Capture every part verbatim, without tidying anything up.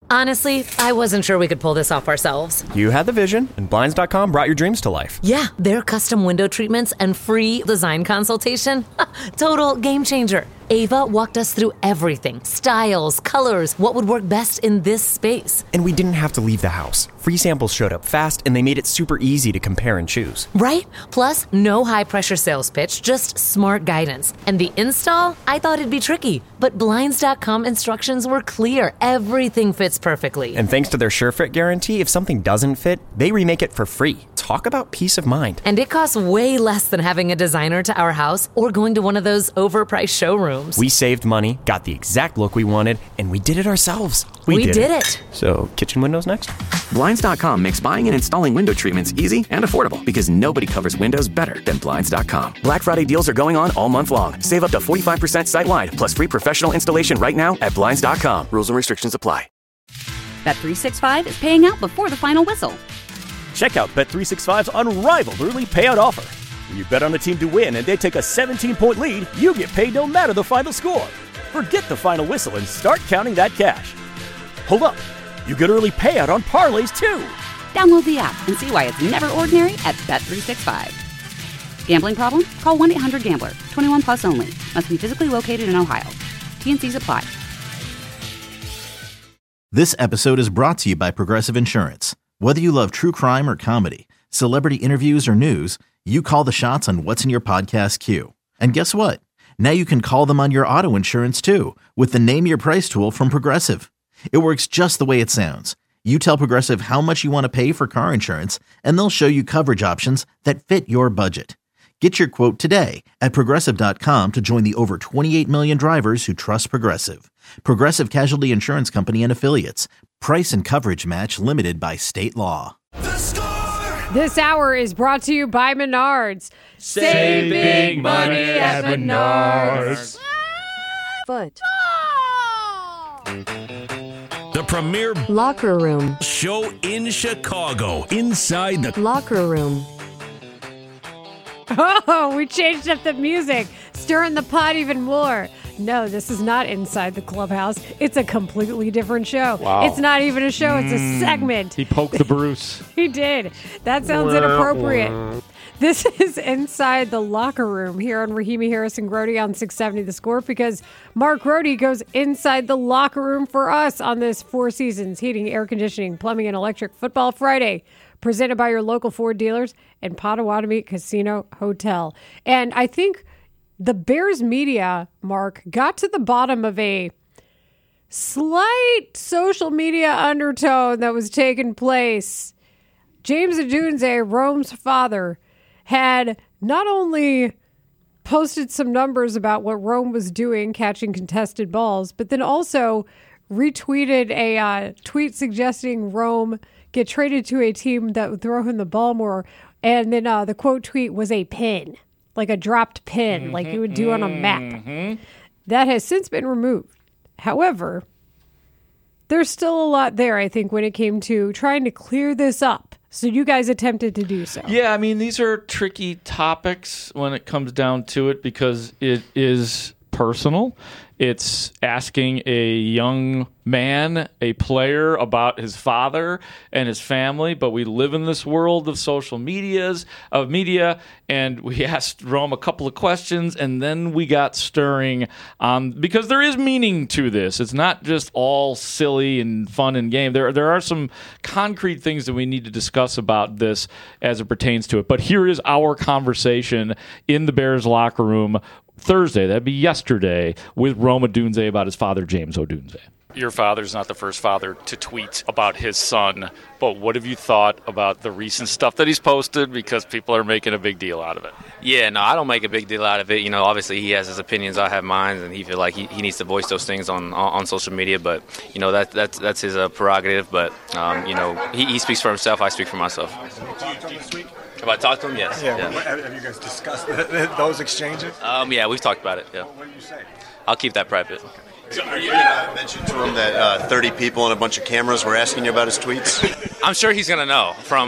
Honestly, I wasn't sure we could pull this off ourselves. You had the vision, and Blinds dot com brought your dreams to life. Yeah, their custom window treatments and free design consultation. Total game changer. Ava walked us through everything. Styles, colors, what would work best in this space. And we didn't have to leave the house. Free samples showed up fast, and they made it super easy to compare and choose. Right? Plus, no high-pressure sales pitch, just smart guidance. And the install? I thought it'd be tricky, but Blinds dot com instructions were clear. Everything fits perfectly. And thanks to their SureFit guarantee, if something doesn't fit, they remake it for free. Talk about peace of mind. And it costs way less than having a designer to our house or going to one of those overpriced showrooms. We saved money, got the exact look we wanted, and we did it ourselves. We, we did, did it. it. So, kitchen windows next? Blinds dot com makes buying and installing window treatments easy and affordable because nobody covers windows better than Blinds dot com. Black Friday deals are going on all month long. Save up to forty-five percent site-wide, plus free professional installation right now at Blinds dot com. Rules and restrictions apply. Bet three sixty-five is paying out before the final whistle. Check out Bet three sixty-five's unrivaled early payout offer. When you bet on a team to win and they take a seventeen-point lead, you get paid no matter the final score. Forget the final whistle and start counting that cash. Hold up. You get early payout on parlays, too. Download the app and see why it's never ordinary at Bet three sixty-five. Gambling problem? Call one eight hundred gambler. twenty-one plus only. Must be physically located in Ohio. T and C's apply. This episode is brought to you by Progressive Insurance. Whether you love true crime or comedy, celebrity interviews or news, you call the shots on what's in your podcast queue. And guess what? Now you can call them on your auto insurance too with the Name Your Price tool from Progressive. It works just the way it sounds. You tell Progressive how much you want to pay for car insurance, and they'll show you coverage options that fit your budget. Get your quote today at Progressive dot com to join the over twenty-eight million drivers who trust Progressive. Progressive Casualty Insurance Company and Affiliates. Price and coverage match limited by state law. This hour is brought to you by Menards. Save big money at Menards. Foot. The premier Locker room show in Chicago, inside the locker room. Oh, we changed up the music, stirring the pot even more. No, this is not inside the clubhouse. It's a completely different show. Wow. It's not even a show. It's a Mm. segment. He poked the Bruce. He did. That sounds inappropriate. This is Inside the Locker Room here on Rahimi Harris and Grody on six seventy The Score, because Mark Grody goes inside the locker room for us on this Four Seasons Heating, Air Conditioning, Plumbing, and Electric Football Friday, presented by your local Ford dealers and Potawatomi Casino Hotel. And I think the Bears media, Mark, got to the bottom of a slight social media undertone that was taking place. James Odunze, Rome's father, had not only posted some numbers about what Rome was doing, catching contested balls, but then also retweeted a uh, tweet suggesting Rome get traded to a team that would throw him the ball more. And then uh, the quote tweet was a pin, like a dropped pin, mm-hmm, like you would do on a map. Mm-hmm. That has since been removed. However, there's still a lot there, I think, when it came to trying to clear this up. So you guys attempted to do so. Yeah, I mean, these are tricky topics when it comes down to it because it is personal. It's asking a young man, a player, about his father and his family. But we live in this world of social medias, of media, and we asked Rome a couple of questions, and then we got stirring um, because there is meaning to this. It's not just all silly and fun and game. There, there are some concrete things that we need to discuss about this as it pertains to it. But here is our conversation in the Bears locker room Thursday, that'd be yesterday, with Rome Odunze about his father, James Odunze. Your father's not the first father to tweet about his son, but what have you thought about the recent stuff that he's posted, because people are making a big deal out of it? Yeah, no, I don't make a big deal out of it. You know, obviously he has his opinions, I have mine, and he feel like he, he needs to voice those things on, on, on social media, but, you know, that, that's that's his uh, prerogative, but, um, you know, he, he speaks for himself, I speak for myself. Do you, do you speak? Have I talked to him? Yes. Yeah. yeah. What, have you guys discussed those exchanges? Um, yeah, we've talked about it. Yeah. What did you say? I'll keep that private. Okay. So are you going to mention to him that uh, thirty people and a bunch of cameras were asking you about his tweets? I'm sure he's going to know from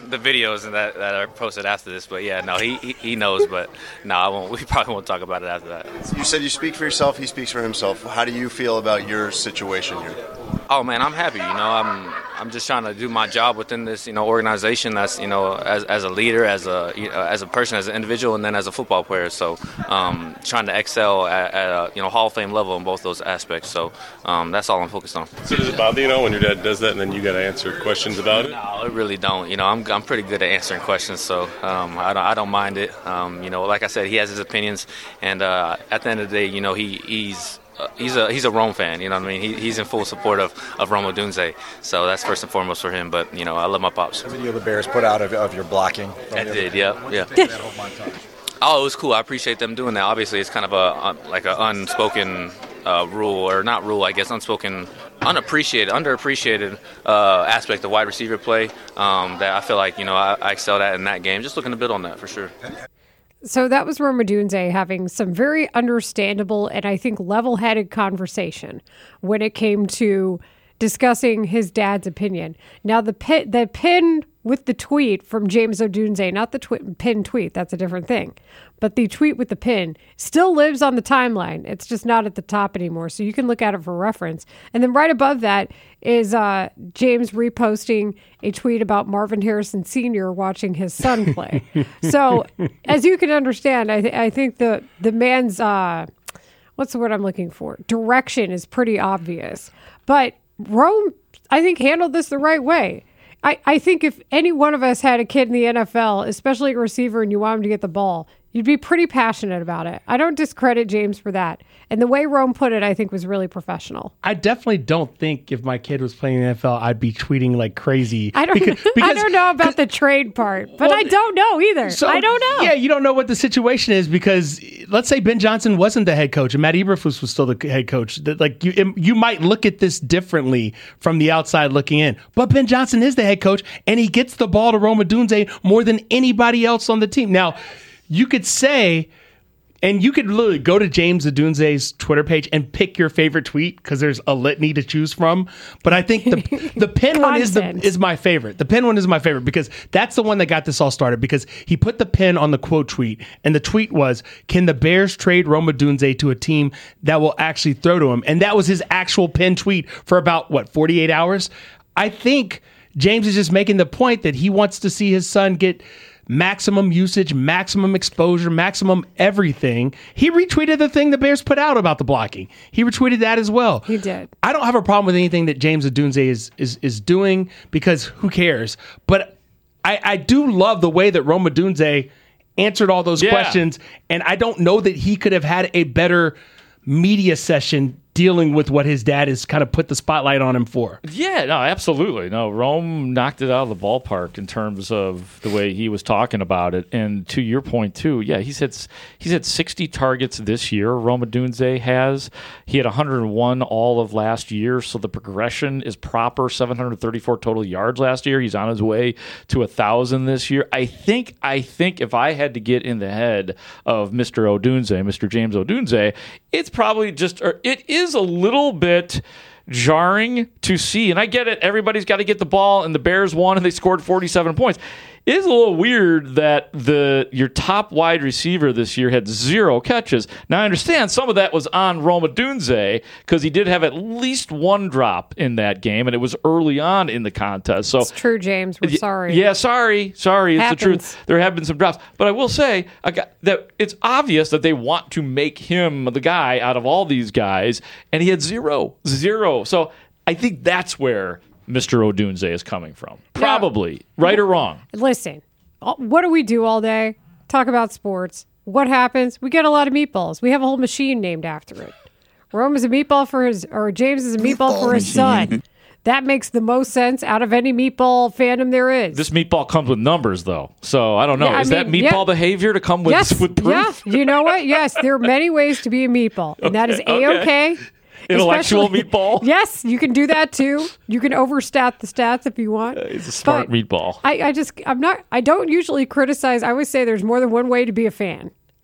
the videos and that, that are posted after this. But yeah, no, he he, he knows. But no, I won't. We probably won't talk about it after that. You said you speak for yourself. He speaks for himself. How do you feel about your situation here? Oh man, I'm happy. You know, I'm I'm just trying to do my job within this, you know, organization. That's, you know, as as a leader, as a you know, as a person, as an individual, and then as a football player. So, um, trying to excel at, at a you know Hall of Fame level in both those aspects. So, um, that's all I'm focused on. So does it bother you, know, when your dad does that, and then you got to answer questions about it? No, it really don't. You know, I'm I'm pretty good at answering questions, so um, I don't I don't mind it. Um, you know, like I said, he has his opinions, and uh, at the end of the day, you know, he he's. Uh, he's a he's a Rome fan, you know what I mean? He, he's in full support of, of Rome Odunze, so that's first and foremost for him. But, you know, I love my pops. The video the Bears put out of, of your blocking. I did, yeah, yeah. Oh, it was cool. I appreciate them doing that. Obviously, it's kind of a like an unspoken uh, rule, or not rule, I guess, unspoken, unappreciated, underappreciated uh, aspect of wide receiver play um, that I feel like, you know, I, I excelled at in that game. Just looking to build on that for sure. So that was Rome Odunze having some very understandable and I think level-headed conversation when it came to discussing his dad's opinion. Now, the pin, the pin with the tweet from James Odunze, not the twi- pin tweet, that's a different thing, but the tweet with the pin still lives on the timeline. It's just not at the top anymore, so you can look at it for reference. And then right above that is uh, James reposting a tweet about Marvin Harrison Senior watching his son play. So, as you can understand, I, th- I think the, the man's, uh, what's the word I'm looking for? Direction is pretty obvious. But Rome, I think, handled this the right way. I, I think if any one of us had a kid in the N F L, especially a receiver, and you want him to get the ball, you'd be pretty passionate about it. I don't discredit James for that. And the way Rome put it, I think, was really professional. I definitely don't think if my kid was playing in the N F L, I'd be tweeting like crazy. I don't, because, because, I don't know about the trade part, but well, I don't know either. So, I don't know. Yeah, you don't know what the situation is because let's say Ben Johnson wasn't the head coach and Matt Eberflus was still the head coach. Like you, you might look at this differently from the outside looking in. But Ben Johnson is the head coach, and he gets the ball to Rome Odunze more than anybody else on the team. Now, you could say, and you could literally go to James Odunze's Twitter page and pick your favorite tweet because there's a litany to choose from. But I think the the pin one is the is my favorite. The pin one is my favorite because that's the one that got this all started because he put the pin on the quote tweet, and the tweet was, "Can the Bears trade Rome Odunze to a team that will actually throw to him?" And that was his actual pin tweet for about, what, forty-eight hours? I think James is just making the point that he wants to see his son get maximum usage, maximum exposure, maximum everything. He retweeted the thing the Bears put out about the blocking. He retweeted that as well. He did. I don't have a problem with anything that James Odunze is is is doing because who cares? But I, I do love the way that Rome Odunze answered all those yeah. questions, and I don't know that he could have had a better media session dealing with what his dad has kind of put the spotlight on him for. Yeah, no, absolutely. No, Rome knocked it out of the ballpark in terms of the way he was talking about it. And to your point, too, yeah, he's had, he's had sixty targets this year, Rome Odunze has. He had one hundred one all of last year, so the progression is proper, seven hundred thirty-four total yards last year. He's on his way to one thousand this year. I think, I think if I had to get in the head of Mister Odunze, Mister James Odunze, it's probably just, or it is a little bit jarring to see, and I get it, everybody's got to get the ball, and the Bears won and they scored forty-seven points. It is a little weird that the your top wide receiver this year had zero catches. Now, I understand some of that was on Rome Odunze because he did have at least one drop in that game, and it was early on in the contest. So it's true, James. We're sorry. Yeah, sorry. Sorry. It's Happens. the truth. There have been some drops. But I will say I got, that it's obvious that they want to make him the guy out of all these guys, and he had zero. Zero. So I think that's where Mister Odunze is coming from. Probably. Now, right or wrong? Listen, what do we do all day? Talk about sports. What happens? We get a lot of meatballs. We have a whole machine named after it. Rome is a meatball for his, or James is a meatball, meatball for his machine. son. That makes the most sense out of any meatball fandom there is. This meatball comes with numbers, though. So I don't know. Yeah, is I mean, that meatball yeah. behavior to come with, yes, with proof? Yeah. You know what? Yes, there are many ways to be a meatball, and that is A-okay. Okay. Intellectual meatball? Yes, you can do that too. You can overstat the stats if you want. Uh, he's a smart but meatball. I, I just, I'm not, I don't usually criticize. I always say there's more than one way to be a fan.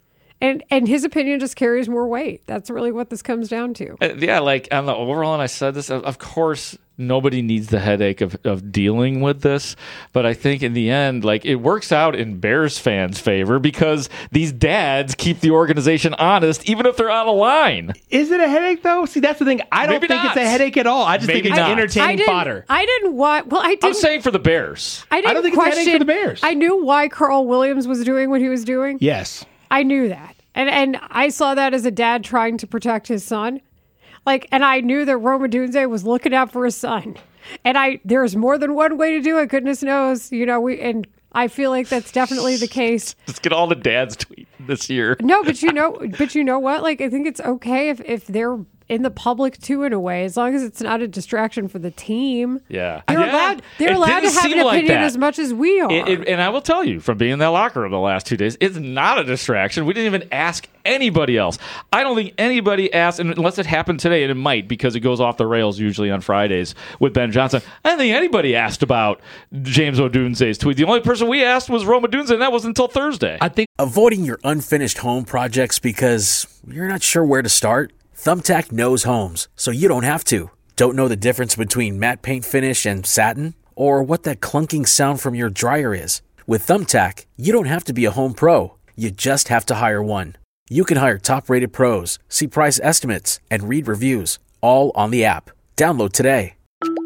And and his opinion just carries more weight. That's really what this comes down to. Uh, yeah, like on the overall, and I said this, of, of course, nobody needs the headache of, of dealing with this. But I think in the end, like it works out in Bears fans' favor because these dads keep the organization honest, even if they're out of line. Is it a headache, though? See, that's the thing. I don't Maybe think not. it's a headache at all. I just Maybe think it's not. entertaining I didn't, fodder. I didn't want. Well, I didn't. I'm saying for the Bears. I didn't I don't think it's a question. headache for the Bears. I knew why Carl Williams was doing what he was doing. Yes. I knew that. And and I saw that as a dad trying to protect his son. Like, and I knew that Rome Odunze was looking out for his son. And I there's more than one way to do it, goodness knows. You know, we and I feel like that's definitely the case. Let's get all the dads tweeting this year. No, but you know but you know what? Like I think it's okay if, if they're in the public too, in a way, as long as it's not a distraction for the team. Yeah, they're yeah. allowed. They're It allowed to didn't have an seem like opinion that. as much as we are. It, it, and I will tell you, from being in that locker room the last two days, it's not a distraction. We didn't even ask anybody else. I don't think anybody asked, and unless it happened today, and it might because it goes off the rails usually on Fridays with Ben Johnson. I don't think anybody asked about James Odunze's tweet. The only person we asked was Rome Odunze, and that was until Thursday. I think avoiding your unfinished home projects because you're not sure where to start. Thumbtack knows homes, so you don't have to. Don't know the difference between matte paint finish and satin? Or what that clunking sound from your dryer is? With Thumbtack, you don't have to be a home pro. You just have to hire one. You can hire top-rated pros, see price estimates, and read reviews, all on the app. Download today.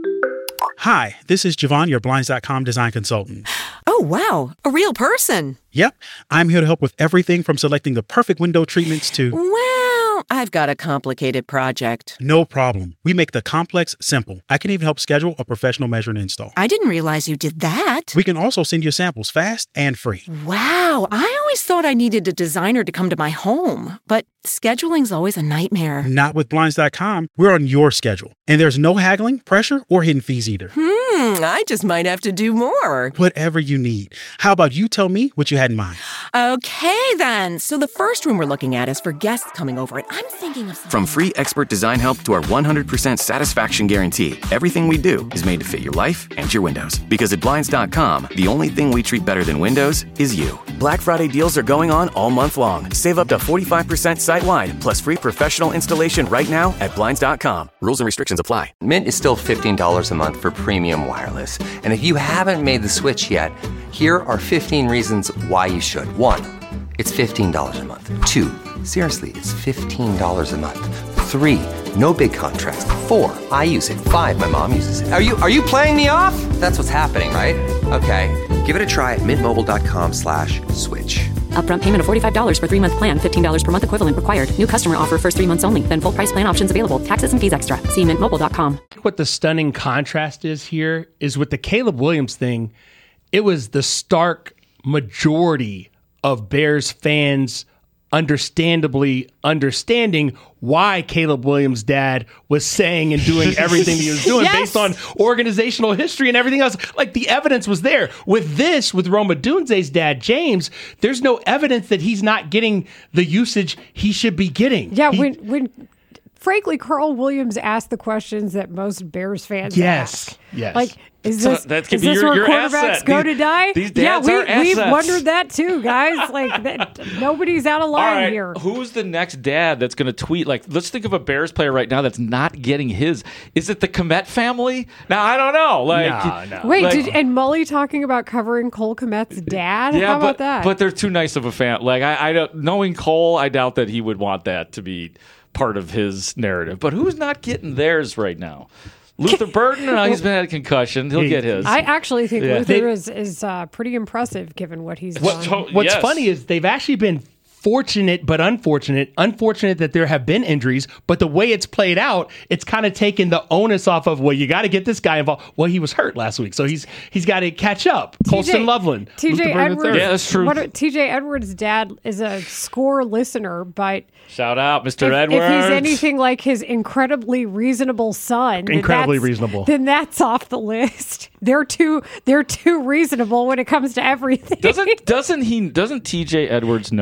Hi, this is Javon, your Blinds dot com design consultant. Oh, wow. A real person. Yep, I'm here to help with everything from selecting the perfect window treatments to... Well, I've got a complicated project. No problem. We make the complex simple. I can even help schedule a professional measure and install. I didn't realize you did that. We can also send you samples fast and free. Wow, I always thought I needed a designer to come to my home, but scheduling's always a nightmare. Not with Blinds dot com. We're on your schedule. And there's no haggling, pressure, or hidden fees either. Hmm, I just might have to do more. Whatever you need. How about you tell me what you had in mind? Okay, then. So the first room we're looking at is for guests coming over, and I'm thinking of... From free expert design help to our one hundred percent satisfaction guarantee, everything we do is made to fit your life and your windows. Because at Blinds dot com, the only thing we treat better than windows is you. Black Friday deals are going on all month long. Save up to forty-five percent site-wide, plus free professional installation right now at Blinds dot com. Rules and restrictions apply. Mint is still fifteen dollars a month for premium wireless. And if you haven't made the switch yet, here are fifteen reasons why you should. One, it's fifteen dollars a month. Two, seriously, it's fifteen dollars a month. Three, no big contrast. Four, I use it. Five, my mom uses it. Are you are you playing me off? That's what's happening, right? Okay, give it a try at mintmobile.com slash switch. Upfront payment of forty-five dollars for three-month plan, fifteen dollars per month equivalent required. New customer offer first three months only. Then full price plan options available. Taxes and fees extra. See mint mobile dot com. What the stunning contrast is here is with the Caleb Williams thing, it was the stark majority of Bears fans understandably understanding why Caleb Williams' dad was saying and doing everything he was doing Yes. based on organizational history and everything else. Like the evidence was there. With this, with Rome Odunze's dad, James, there's no evidence that he's not getting the usage he should be getting. Yeah, He- when when frankly, Carl Williams asked the questions that most Bears fans Yes, ask. yes. Like, is So this, that could is be this your- where your quarterbacks asset. go These- to die? these yeah, dads we, are we've assets. wondered that too, guys. Like, that, nobody's out of All line right, here. who's the next dad that's going to tweet? Like, let's think of a Bears player right now that's not getting his. Is it the Komet family? Now, I don't know. Like, no. Wait, like- did, and Mully talking about covering Cole Komet's dad? yeah, How about but, that? But they're too nice of a fan. Like, I, I don't knowing Cole, I doubt that he would want that to be part of his narrative. But who's not getting theirs right now? Luther Burden? No, he's been had a concussion. He'll get his. I actually think Yeah. Luther They- is is uh, pretty impressive given what he's What- done. what's yes. funny is they've actually been fortunate but unfortunate. Unfortunate that there have been injuries, but the way it's played out, it's kind of taken the onus off of, well, you got to get this guy involved. Well, he was hurt last week, so he's he's got to catch up. Colston Loveland. T J Luther Burden the Edwards. third. Yeah, that's true. What, T J Edwards' dad is a score listener, but Shout out, Mister if, Edwards. if he's anything like his incredibly reasonable son, then Incredibly that's- reasonable. then that's off the list. They're too they're too reasonable when it comes to everything. doesn't doesn't he doesn't T J Edwards know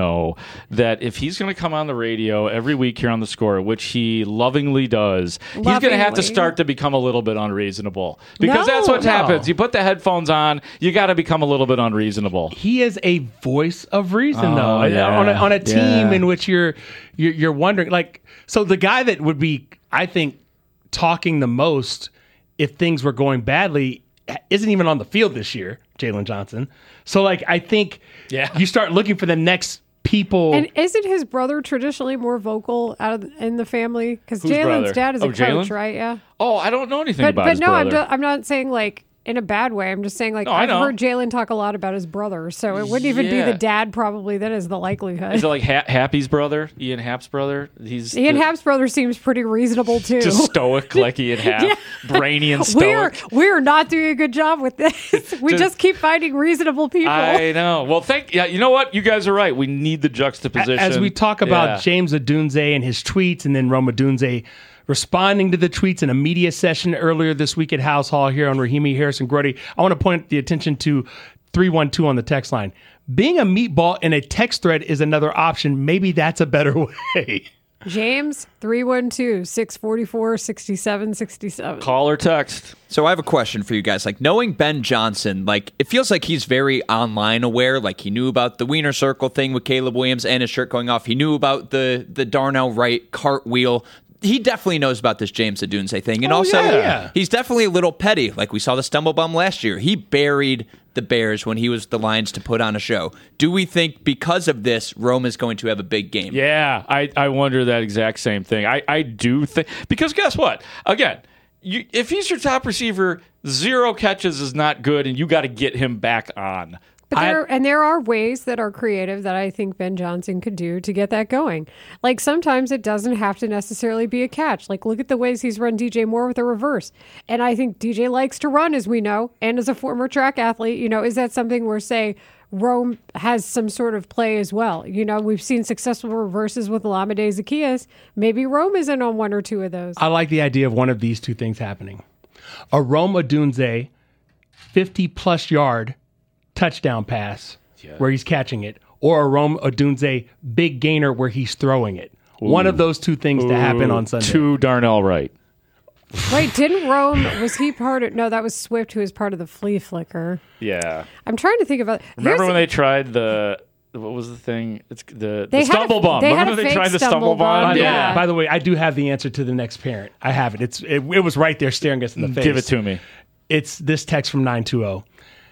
that if he's going to come on the radio every week here on The Score, which he lovingly does, Lovingly. he's going to have to start to become a little bit unreasonable. Because No, that's what no. happens. You put the headphones on, you got to become a little bit unreasonable. He is a voice of reason, Oh, though, yeah. on a, on a team Yeah. in which you're, you're you're wondering, like, so the guy that would be, I think, talking the most if things were going badly isn't even on the field this year, Jalen Johnson. So, like, I think Yeah. you start looking for the next people. And isn't his brother traditionally more vocal out of the, in the family? Because Whose Jalen's brother? dad is a Oh, coach, Jalen? right? Yeah. Oh, I don't know anything But about but his no, I'm, brother. do, I'm not saying like in a bad way. I'm just saying like No, I I've know. heard Jalen talk a lot about his brother, so it wouldn't even be Yeah. the dad probably. That is the likelihood. Is it like ha- Happy's brother, Ian Happ's brother? He's Ian the- Happ's brother seems pretty reasonable too. just stoic like Ian Happ, Yeah. brainy and We're stoic. we're not doing a good job with this. We Just- just, keep finding reasonable people. I know. Well, thank yeah. You know what? You guys are right. We need the juxtaposition. As we talk about Yeah. James Odunze and his tweets, and then Rome Odunze responding to the tweets in a media session earlier this week at House Hall here on Rahimi Harrison Grody, I want to point the attention to three one two on the text line. Being a meatball in a text thread is another option. Maybe that's a better way. James three one two, six four four, six seven six seven. Call or text. So I have a question for you guys. Like, knowing Ben Johnson, like, it feels like he's very online aware. Like, he knew about the Wiener Circle thing with Caleb Williams and his shirt going off. He knew about the the Darnell Wright cartwheel. He definitely knows about this James Odunze thing. And Oh, also, yeah, yeah. he's definitely a little petty. Like, we saw the stumble bum last year. He buried the Bears when he was the Lions to put on a show. Do we think because of this, Rome is going to have a big game? Yeah, I, I wonder that exact same thing. I, I do think because guess what? Again, you, if he's your top receiver, zero catches is not good, and you got to get him back on. But there, and there are ways that are creative that I think Ben Johnson could do to get that going. Like sometimes it doesn't have to necessarily be a catch. Like look at the ways he's run D J Moore with a reverse. And I think D J likes to run, as we know, and as a former track athlete, you know, is that something where, say, Rome has some sort of play as well? You know, we've seen successful reverses with Olamide Zaccheaus. Maybe Rome isn't on one or two of those. I like the idea of one of these two things happening. A Rome Odunze fifty-plus yard touchdown pass where he's catching it, or a Rome Odunze big gainer where he's throwing it. One of those two things to happen on Sunday. To Darnell Wright. Wait, didn't Rome, was he part of, no, that was Swift who was part of the flea flicker. Yeah. I'm trying to think about, Remember here's- when they tried the what was the thing? It's the, They the had a- stumble bump. they had Remember a when they fake tried the stumble stumble bump, bump? By, yeah. by the way, I do have the answer to the next parent. I have it. It's it, it was right there staring us in the face. Give it to me. It's this text from nine two zero.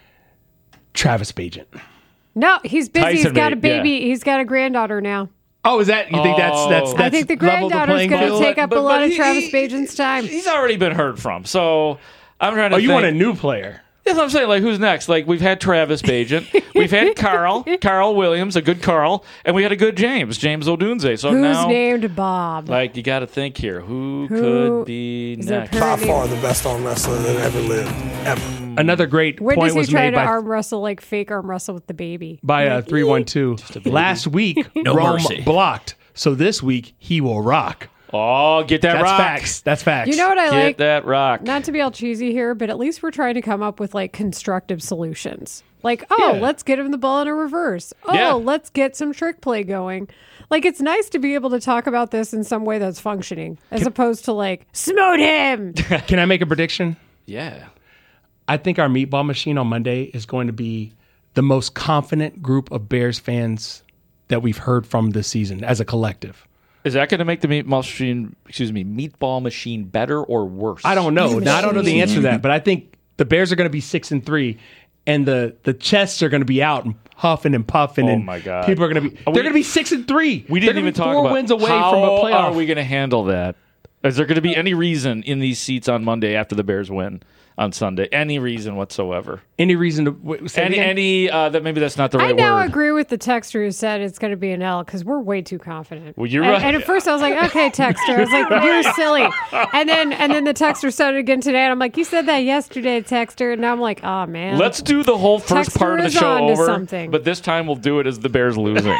Travis Bagent. No, he's busy. Tyson he's got a made- yeah. baby. He's got a granddaughter now. Oh, is that you think that's that's Oh. that's I think the leveled the granddaughter's playing going to field? take up But- a lot but of he- Travis he- Bagent's time. He's already been heard from. So I'm trying to Oh, you think. want a new player? That's what I'm saying. Like, who's next? Like, we've had Travis Bagent. We've had Carl, Carl Williams, a good Carl, and we had a good James, James Odunze. So Who's now, named Bob? like, you got to think here. Who, Who could be is there next? By far the best arm wrestler that ever lived, ever. Another great When point does he was try made to by arm wrestle, like fake arm wrestle with the baby? by uh, three one two. Last week, No Rome mercy. blocked. So this week, he will rock. Oh, get that That's rock. facts. That's facts. You know what I Get like? that rock. Not to be all cheesy here, but at least we're trying to come up with like constructive solutions. Like, oh, Yeah. let's get him the ball in a reverse. Oh, Yeah. let's get some trick play going. Like, it's nice to be able to talk about this in some way that's functioning, as opposed to like, smote him. Can I make a prediction? Yeah. I think our meatball machine on Monday is going to be the most confident group of Bears fans that we've heard from this season as a collective. Is that going to make the meat machine, excuse me, meatball machine better or worse? I don't know. Now, I don't know the answer to that, but I think the Bears are going to be six and three, and the the chests are going to be out and huffing and puffing. Oh and my God. People are going to be. Are They're we- going to be six and three. We They're didn't gonna even be talk four about wins away how from a playoff. are we going to handle that? Is there going to be any reason in these seats on Monday after the Bears win on Sunday? Any reason whatsoever? Any reason to wait, say it Any, again? any uh, that maybe that's not the right I now word. agree with the texter who said it's going to be an L because we're way too confident. Well, you're and, right. and at first I was like, okay, texter. I was like, you're silly. And then and then the texter said it again today, and I'm like, you said that yesterday, texter. And now I'm like, oh man. Let's do the whole first Texter part of the is show on to over, something. but this time we'll do it as the Bears losing.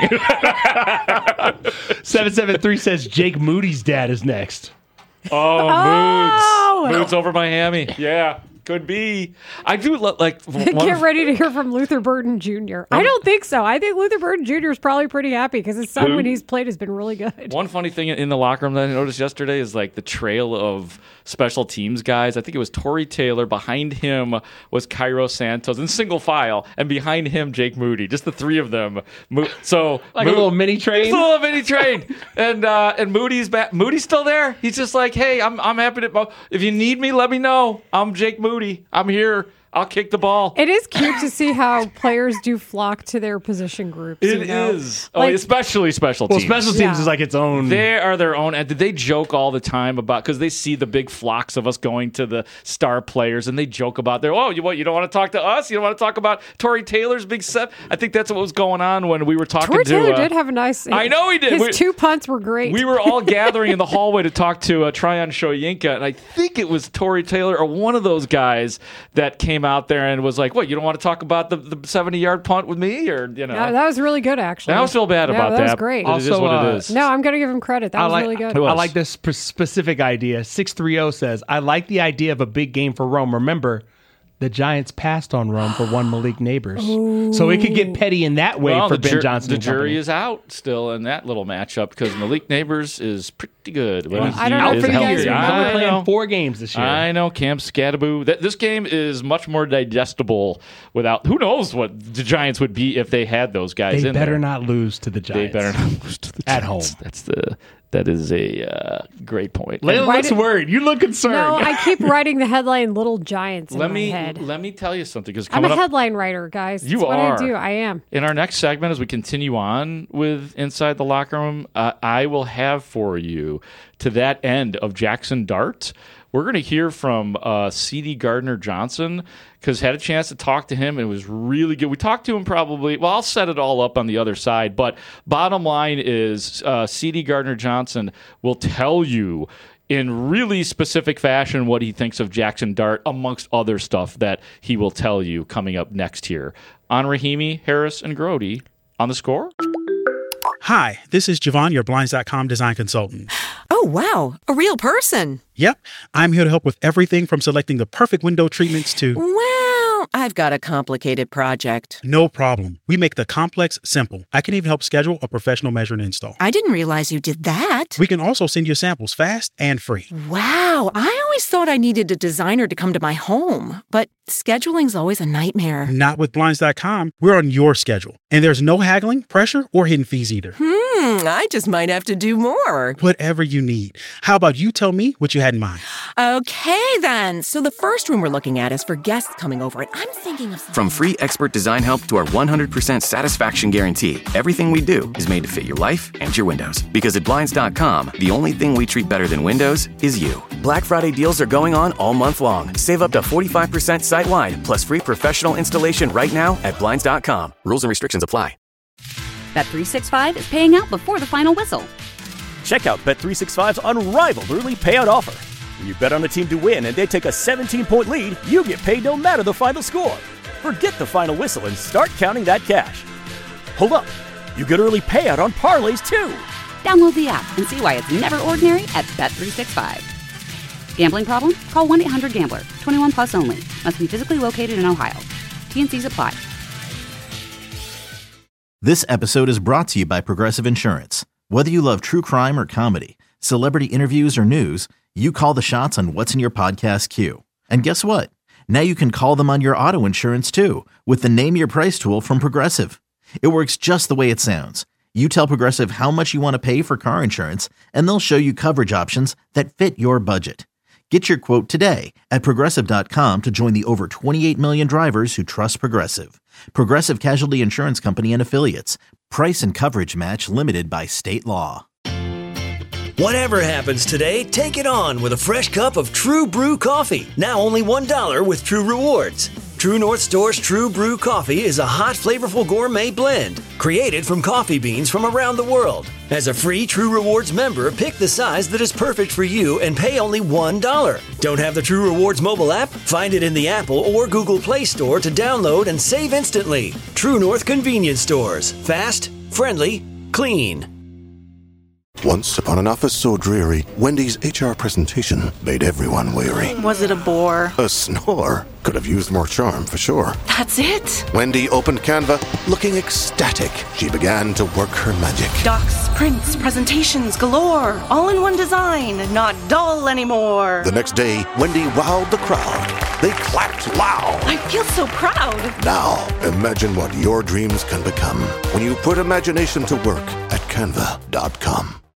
seven seven three says Jake Moody's dad is next. Oh, Oh! Moods. Moods over Miami. Yeah. Could be. I do look like. Get ready to hear from Luther Burden Junior I don't think so. I think Luther Burden Junior is probably pretty happy because his son, Who? when he's played, has been really good. One funny thing in the locker room that I noticed yesterday is like the trail of special teams guys. I think it was Torrey Taylor. Behind him was Cairo Santos in single file, and behind him Jake Moody. Just the three of them. Mo- So Like a little mini train? Just a little mini train. and uh, and Moody's back. Moody's still there. He's just like, hey, I'm I'm happy to. If you need me, let me know. I'm Jake Moody. I'm here. I'll kick the ball. It is cute to see how players do flock to their position groups. It you know? is. Like, oh, especially special Well, teams. special teams Yeah. is like its own- They are their own. And they joke all the time about, because they see the big flocks of us going to the star players, and they joke about their, oh, you what? You don't want to talk to us? You don't want to talk about Torrey Taylor's big set? I think that's what was going on when we were talking Torrey to. Taylor uh, did have a nice. I know he did. His We- two punts were great. We were all gathering in the hallway to talk to uh, Tryon Shoyinka, and I think it was Torrey Taylor or one of those guys that came out there and was like, what, you don't want to talk about the, the seventy-yard punt with me? Or, you know. No, that was really good, actually. I always feel bad Yeah, about that. that. was great. But it is what Also, it uh, is. No, I'm going to give him credit. That I was like, really good. I like this sp- specific idea. six three zero says, I like the idea of a big game for Rome. Remember, the Giants passed on Rome for one Malik Neighbors. So it could get petty in that way Well, for the Ben jur- Johnson. The and company. jury is out still in that little matchup because Malik Neighbors is pretty good. when Well, he I don't know is for you guys. healthy. He's only I playing know. four games this year. I know, Cam Scadaboo. Th- This game is much more digestible without. Who knows what the Giants would be if they had those guys They in better there. not lose to the Giants. They better not lose to the At Giants. home. That's the. That is a uh, great point. Layla And- looks worried. You look concerned. No, I keep writing the headline "Little Giants" in let my me head. let me tell you something because I'm coming a up. headline writer, guys. You That's what are. I do. I am. In our next segment, as we continue on with Inside the Locker Room, uh, I will have for you, to that end of Jackson Dart, we're going to hear from uh, C D Gardner Johnson, because had a chance to talk to him. And it was really good. We talked to him probably, well, I'll set it all up on the other side. But bottom line is uh, C D Gardner Johnson will tell you in really specific fashion what he thinks of Jackson Dart, amongst other stuff that he will tell you coming up next here on Rahimi, Harris, and Grody on The Score. Hi, this is Javon, your Blinds dot com design consultant. Oh, wow. A real person. Yep, I'm here to help with everything from selecting the perfect window treatments to... Well, I've got a complicated project. No problem. We make the complex simple. I can even help schedule a professional measure and install. I didn't realize you did that. We can also send you samples fast and free. Wow, I always thought I needed a designer to come to my home, but scheduling's always a nightmare. Not with Blinds dot com. We're on your schedule. And there's no haggling, pressure, or hidden fees either. Hmm, I just might have to do more. Whatever you need. How about you tell me what you had in mind? Okay, then. So the first room we're looking at is for guests coming over, and I'm thinking of something. From free expert design help to our one hundred percent satisfaction guarantee, everything we do is made to fit your life and your windows. Because at Blinds dot com, the only thing we treat better than windows is you. Black Friday deals are going on all month long. Save up to forty-five percent site-wide, plus free professional installation right now at Blinds dot com. Rules and restrictions apply. Bet three sixty-five is paying out before the final whistle. Check out Bet three sixty-five's unrivaled early payout offer. When you bet on a team to win and they take a seventeen-point lead, you get paid no matter the final score. Forget the final whistle and start counting that cash. Hold up. You get early payout on parlays, too. Download the app and see why it's never ordinary at Bet three sixty-five. Gambling problem? Call one eight hundred gambler. twenty-one plus only. Must be physically located in Ohio. T N Cs apply. This episode is brought to you by Progressive Insurance. Whether you love true crime or comedy, celebrity interviews or news, you call the shots on what's in your podcast queue. And guess what? Now you can call them on your auto insurance too with the Name Your Price tool from Progressive. It works just the way it sounds. You tell Progressive how much you want to pay for car insurance, and they'll show you coverage options that fit your budget. Get your quote today at Progressive dot com to join the over twenty-eight million drivers who trust Progressive. Progressive Casualty Insurance Company and Affiliates. Price and coverage match limited by state law. Whatever happens today, take it on with a fresh cup of True Brew coffee. Now only one dollar with True Rewards. True North Store's True Brew coffee is a hot, flavorful gourmet blend created from coffee beans from around the world. As a free True Rewards member, pick the size that is perfect for you and pay only one dollar. Don't have the True Rewards mobile app? Find it in the Apple or Google Play Store to download and save instantly. True North Convenience Stores. Fast, friendly, clean. Once upon an office so dreary, Wendy's H R presentation made everyone weary. Was it a bore? A snore. Could have used more charm, for sure. That's it? Wendy opened Canva, looking ecstatic. She began to work her magic. Docs, prints, presentations galore. All in one design, not dull anymore. The next day, Wendy wowed the crowd. They clapped loud. I feel so proud. Now, imagine what your dreams can become when you put imagination to work at canva dot com.